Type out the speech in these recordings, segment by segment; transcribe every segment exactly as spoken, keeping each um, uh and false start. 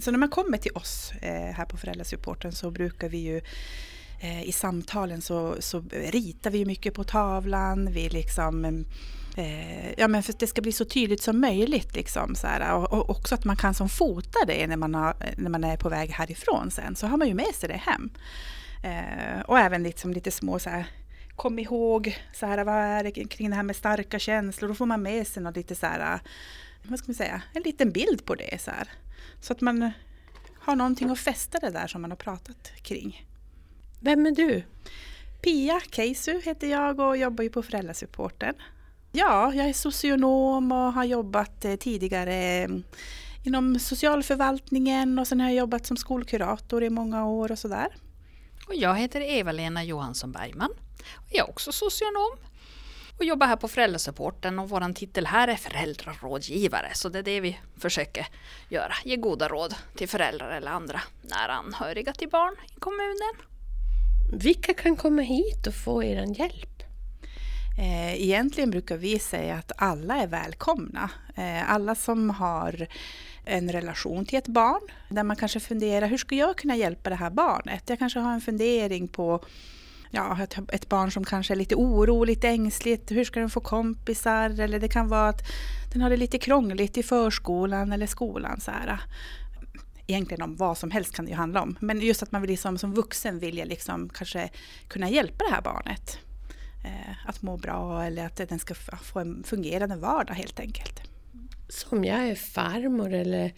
Så när man kommer till oss eh, här på föräldrasupporten så brukar vi ju eh, i samtalen så, så ritar vi ju mycket på tavlan. Vi liksom, eh, ja men för att det ska bli så tydligt som möjligt liksom så här, och, och också att man kan som fota det när man, har, när man är på väg härifrån sen, så har man ju med sig det hem. Eh, och även liksom lite små så här, kom ihåg så här, vad är det kring det här med starka känslor, då får man med sig något lite så här, vad ska man säga, en liten bild på det så här. Så att man har någonting att fästa det där som man har pratat kring. Vem är du? Pia Keisu heter jag och jobbar ju på föräldrasupporten. Ja, jag är socionom och har jobbat tidigare inom socialförvaltningen och sen har jag jobbat som skolkurator i många år och sådär. Och jag heter Eva-Lena Johansson Bergman och jag är också socionom. Och jobbar här på föräldrasupporten och våran titel här är föräldrarådgivare. Så det är det vi försöker göra. Ge goda råd till föräldrar eller andra nära anhöriga till barn i kommunen. Vilka kan komma hit och få er hjälp? Eh, egentligen brukar vi säga att alla är välkomna. Eh, alla som har en relation till ett barn. Där man kanske funderar, hur ska jag kunna hjälpa det här barnet? Jag kanske har en fundering på ja, ett, ett barn som kanske är lite oroligt, ängsligt. Hur ska den få kompisar? Eller det kan vara att den har det lite krångligt i förskolan eller skolan. Så här. Egentligen om vad som helst kan det ju handla om. Men just att man vill liksom, som vuxen vilja liksom kanske kunna hjälpa det här barnet. Eh, att må bra eller att den ska få en fungerande vardag helt enkelt. Som jag är farmor eller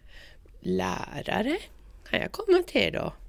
lärare, kan jag komma till er då?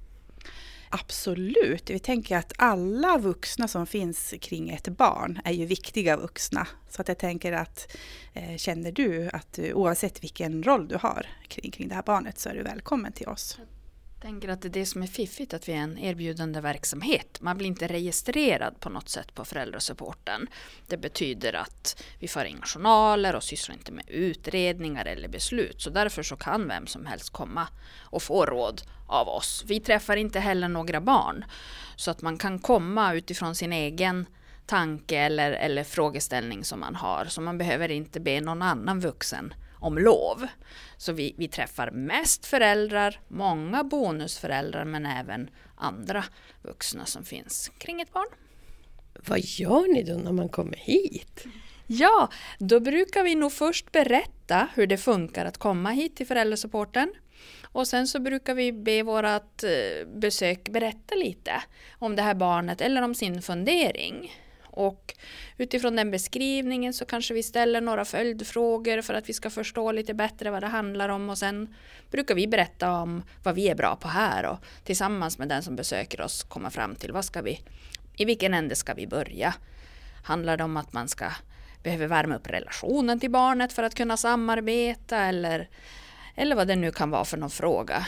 Absolut. Vi tänker att alla vuxna som finns kring ett barn är ju viktiga vuxna. Så att jag tänker att eh, känner du att du, oavsett vilken roll du har kring, kring det här barnet så är du välkommen till oss. Jag tänker att det är det som är fiffigt, att vi är en erbjudande verksamhet. Man blir inte registrerad på något sätt på föräldrasupporten. Det betyder att vi får inga journaler och sysslar inte med utredningar eller beslut. Så därför så kan vem som helst komma och få råd av oss. Vi träffar inte heller några barn. Så att man kan komma utifrån sin egen tanke eller, eller frågeställning som man har. Så man behöver inte be någon annan vuxen om lov. Så vi, vi träffar mest föräldrar, många bonusföräldrar men även andra vuxna som finns kring ett barn. Vad gör ni då när man kommer hit? Ja, då brukar vi nog först berätta hur det funkar att komma hit till föräldrasupporten. Och sen så brukar vi be vårat besök berätta lite om det här barnet eller om sin fundering. Och utifrån den beskrivningen så kanske vi ställer några följdfrågor för att vi ska förstå lite bättre vad det handlar om. Och sen brukar vi berätta om vad vi är bra på här och tillsammans med den som besöker oss komma fram till vad ska vi, i vilken ände ska vi börja. Handlar det om att man ska behöver värma upp relationen till barnet för att kunna samarbeta eller, eller vad det nu kan vara för någon fråga.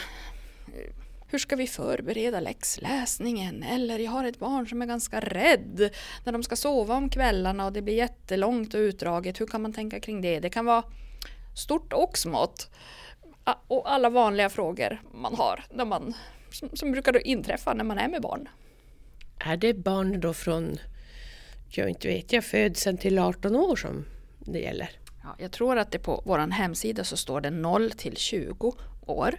Hur ska vi förbereda läxläsningen? Eller jag har ett barn som är ganska rädd när de ska sova om kvällarna och det blir jättelångt och utdraget. Hur kan man tänka kring det? Det kan vara stort och smått. Och alla vanliga frågor man har när man, som, som brukar då inträffa när man är med barn. Är det barn då från, jag inte vet jag, födseln till arton år som det gäller? Ja, jag tror att det på vår hemsida så står det noll till tjugo år.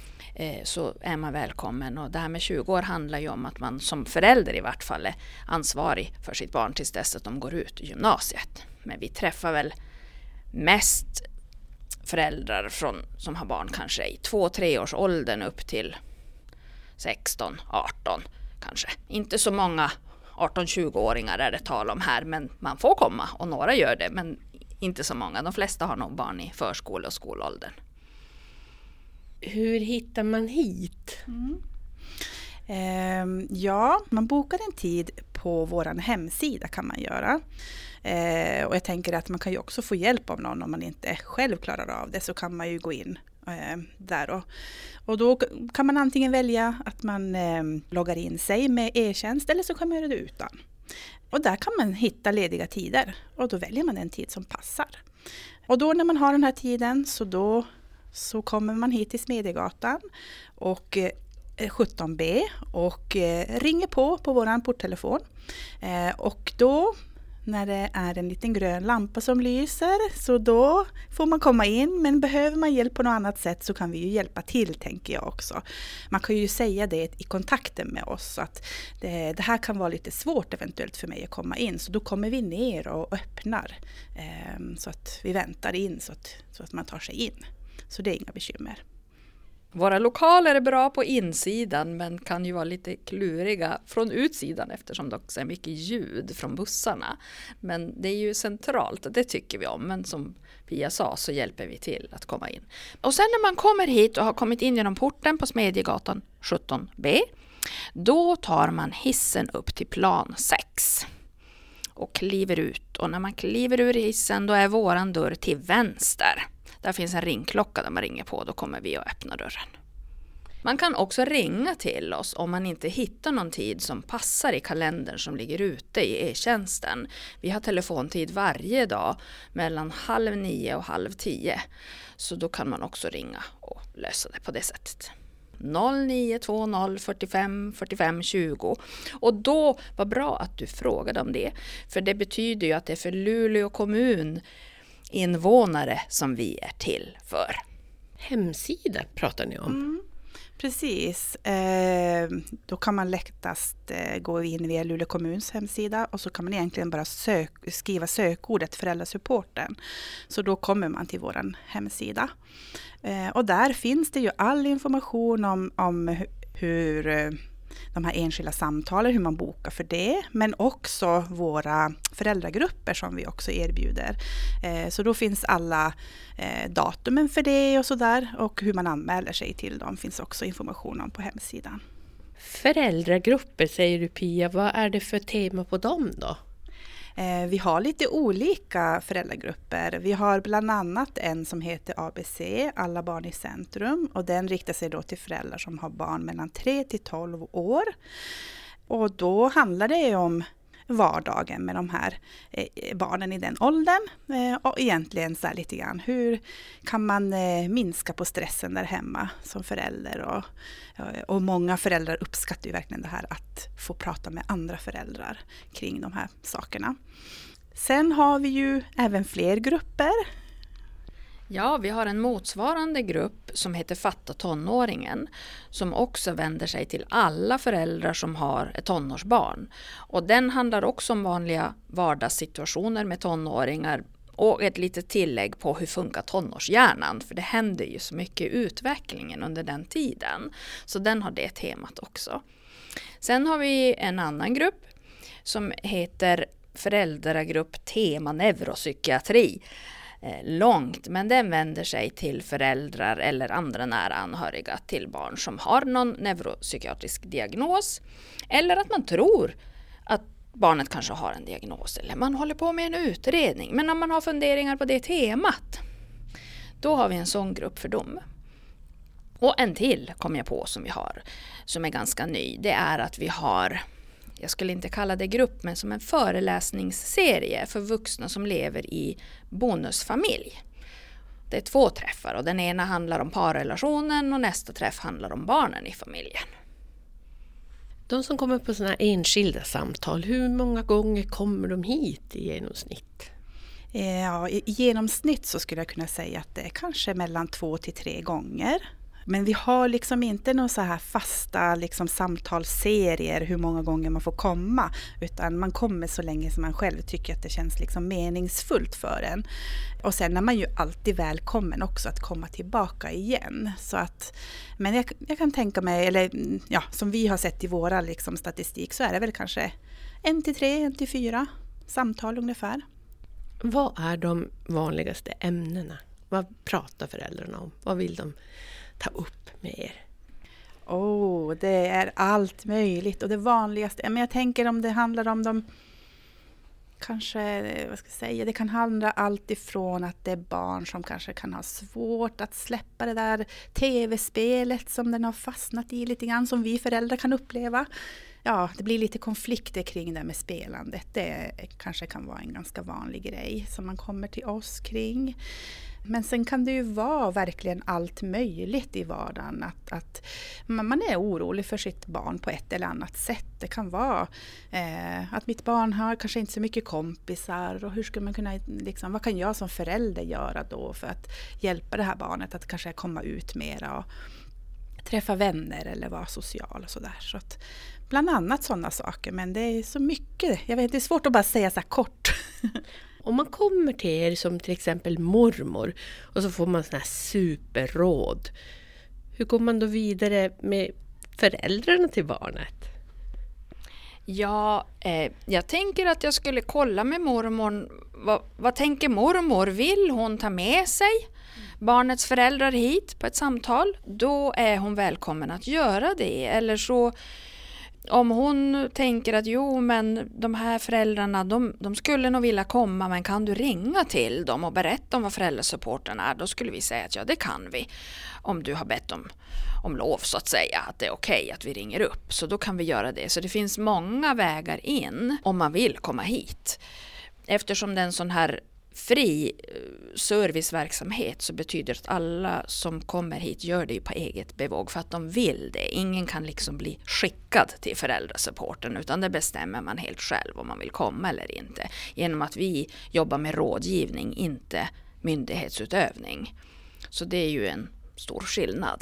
Så är man välkommen, och det här med tjugo år handlar ju om att man som förälder i vart fall är ansvarig för sitt barn tills dess att de går ut i gymnasiet. Men vi träffar väl mest föräldrar från, som har barn kanske i två-tre års åldern upp till sexton arton kanske. Inte så många arton-tjugo-åringar är det tal om här, men man får komma och några gör det, men inte så många. De flesta har nog barn i förskola och skolåldern. Hur hittar man hit? Mm. Eh, ja, man bokar en tid på vår hemsida kan man göra. Eh, och jag tänker att man kan ju också få hjälp av någon om man inte själv klarar av det, så kan man ju gå in eh, där. Och, och då kan man antingen välja att man eh, loggar in sig med e-tjänst eller så kan man göra det utan. Och där kan man hitta lediga tider och då väljer man en tid som passar. Och då när man har den här tiden så då så kommer man hit till Smedjegatan och eh, sjutton B och eh, ringer på på våran porttelefon. Eh, och då när det är en liten grön lampa som lyser, så då får man komma in. Men behöver man hjälp på något annat sätt så kan vi ju hjälpa till, tänker jag också. Man kan ju säga det i kontakten med oss, så att det, det här kan vara lite svårt eventuellt för mig att komma in. Så då kommer vi ner och öppnar eh, så att vi väntar in så att, så att man tar sig in. Så det är inga bekymmer. Våra lokaler är bra på insidan men kan ju vara lite kluriga från utsidan eftersom det också är mycket ljud från bussarna. Men det är ju centralt, det tycker vi om. Men som Pia sa så hjälper vi till att komma in. Och sen när man kommer hit och har kommit in genom porten på Smedjegatan sjutton B, då tar man hissen upp till plan sex och kliver ut. Och när man kliver ur hissen då är våran dörr till vänster. Där finns en ringklocka där man ringer på, då kommer vi att öppna dörren. Man kan också ringa till oss om man inte hittar någon tid som passar i kalendern som ligger ute i e-tjänsten. Vi har telefontid varje dag mellan halv nio och halv tio. Så då kan man också ringa och lösa det på det sättet. noll nio två noll fyrtiofem fyrtiofem tjugo. Och då var bra att du frågade om det. För det betyder ju att det är för Luleå kommun invånare som vi är till för. Hemsida pratar ni om. Mm, precis. Eh, då kan man lättast eh, gå in via Luleå kommuns hemsida och så kan man egentligen bara sök, skriva sökordet föräldrasupporten. Så då kommer man till vår hemsida. Eh, och där finns det ju all information om, om hur eh, de här enskilda samtalen, hur man bokar för det, men också våra föräldragrupper som vi också erbjuder. Eh, så då finns alla eh, datumen för det och sådär, och hur man anmäler sig till dem finns också information om på hemsidan. Föräldragrupper säger du, Pia, vad är det för tema på dem då? Eh, vi har lite olika föräldragrupper. Vi har bland annat en som heter A B C, Alla barn i centrum. Och den riktar sig då till föräldrar som har barn mellan tre till tolv år. Och då handlar det om vardagen med de här eh, barnen i den åldern. Eh, och egentligen så här lite grann, hur kan man eh, minska på stressen där hemma som förälder? Och, och många föräldrar uppskattar ju verkligen det här att få prata med andra föräldrar kring de här sakerna. Sen har vi ju även fler grupper. Ja, vi har en motsvarande grupp som heter Fatta tonåringen som också vänder sig till alla föräldrar som har ett tonårsbarn. Och den handlar också om vanliga vardagssituationer med tonåringar och ett litet tillägg på hur funkar tonårshjärnan, för det händer ju så mycket i utvecklingen under den tiden. Så den har det temat också. Sen har vi en annan grupp som heter Föräldragrupp Tema Neuropsykiatri. Långt, men den vänder sig till föräldrar eller andra nära anhöriga till barn som har någon neuropsykiatrisk diagnos, eller att man tror att barnet kanske har en diagnos eller man håller på med en utredning. Men om man har funderingar på det temat, då har vi en sån grupp för dem. Och en till kom jag på som vi har, som är ganska ny, det är att vi har, jag skulle inte kalla det grupp, men som en föreläsningsserie för vuxna som lever i bonusfamilj. Det är två träffar och den ena handlar om parrelationen och nästa träff handlar om barnen i familjen. De som kommer på sådana enskilda samtal, hur många gånger kommer de hit i genomsnitt? Ja, i genomsnitt så skulle jag kunna säga att det är kanske mellan två till tre gånger. Men vi har liksom inte några så här fasta liksom samtalsserier hur många gånger man får komma. Utan man kommer så länge som man själv tycker att det känns liksom meningsfullt för en. Och sen är man ju alltid välkommen också att komma tillbaka igen. Så att, men jag, jag kan tänka mig, eller ja, som vi har sett i våra liksom statistik, så är det väl kanske en till tre, en till fyra samtal ungefär. Vad är de vanligaste ämnena? Vad pratar föräldrarna om? Vad vill de ta upp med er? Oh, det är allt möjligt. Och det vanligaste, men jag tänker om det handlar om de, kanske, vad ska jag säga, det kan handla allt ifrån att det är barn som kanske kan ha svårt att släppa det där tv-spelet som den har fastnat i lite grann, som vi föräldrar kan uppleva. Ja, det blir lite konflikter kring det med spelandet. Det kanske kan vara en ganska vanlig grej som man kommer till oss kring. Men sen kan det ju vara verkligen allt möjligt i vardagen. Att, att man är orolig för sitt barn på ett eller annat sätt. Det kan vara eh, att mitt barn har kanske inte så mycket kompisar. Och hur ska man kunna, liksom, vad kan jag som förälder göra då för att hjälpa det här barnet att kanske komma ut mera och träffa vänner eller vara social och sådär. Så att bland annat sådana saker. Men det är så mycket. Jag vet, det är svårt att bara säga så här kort. Om man kommer till er som till exempel mormor och så får man såna här superråd. Hur går man då vidare med föräldrarna till barnet? Ja, eh, jag tänker att jag skulle kolla med mormor. Vad, vad tänker mormor? Vill hon ta med sig barnets föräldrar hit på ett samtal? Då är hon välkommen att göra det. Eller så om hon tänker att jo men de här föräldrarna de, de skulle nog vilja komma, men kan du ringa till dem och berätta om vad föräldrasupporten är? Då skulle vi säga att ja, det kan vi. Om du har bett om, om lov så att säga, att det är okej att vi ringer upp. Så då kan vi göra det. Så det finns många vägar in om man vill komma hit. Eftersom det är en sån här fri serviceverksamhet så betyder det att alla som kommer hit gör det ju på eget bevåg för att de vill det. Ingen kan liksom bli skickad till föräldrasupporten, utan det bestämmer man helt själv om man vill komma eller inte. Genom att vi jobbar med rådgivning, inte myndighetsutövning. Så det är ju en stor skillnad.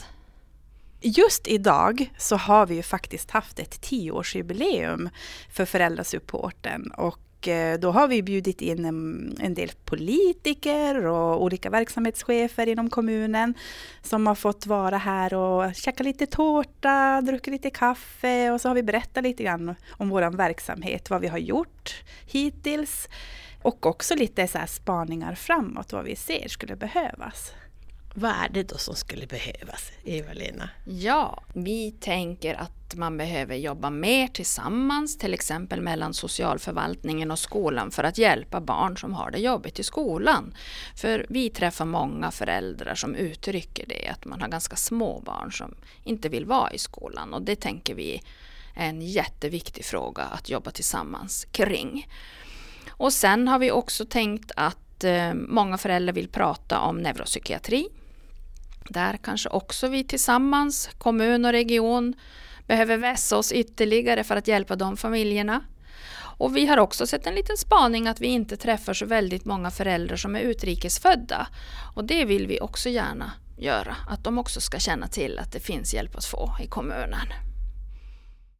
Just idag så har vi ju faktiskt haft ett tioårsjubileum för föräldrasupporten, och då har vi bjudit in en, en del politiker och olika verksamhetschefer inom kommunen som har fått vara här och käka lite tårta, dricka lite kaffe, och så har vi berättat lite grann om vår verksamhet, vad vi har gjort hittills, och också lite så här spaningar framåt, vad vi ser skulle behövas. Vad är det då som skulle behövas, Eva-Lena? Ja, vi tänker att man behöver jobba mer tillsammans, till exempel mellan socialförvaltningen och skolan, för att hjälpa barn som har det jobbigt i skolan. För vi träffar många föräldrar som uttrycker det, att man har ganska små barn som inte vill vara i skolan, och det tänker vi är en jätteviktig fråga att jobba tillsammans kring. Och sen har vi också tänkt att eh, många föräldrar vill prata om neuropsykiatri. Där kanske också vi tillsammans, kommun och region, behöver vässa oss ytterligare för att hjälpa de familjerna. Och vi har också sett en liten spaning att vi inte träffar så väldigt många föräldrar som är utrikesfödda. Och det vill vi också gärna göra, att de också ska känna till att det finns hjälp att få i kommunen.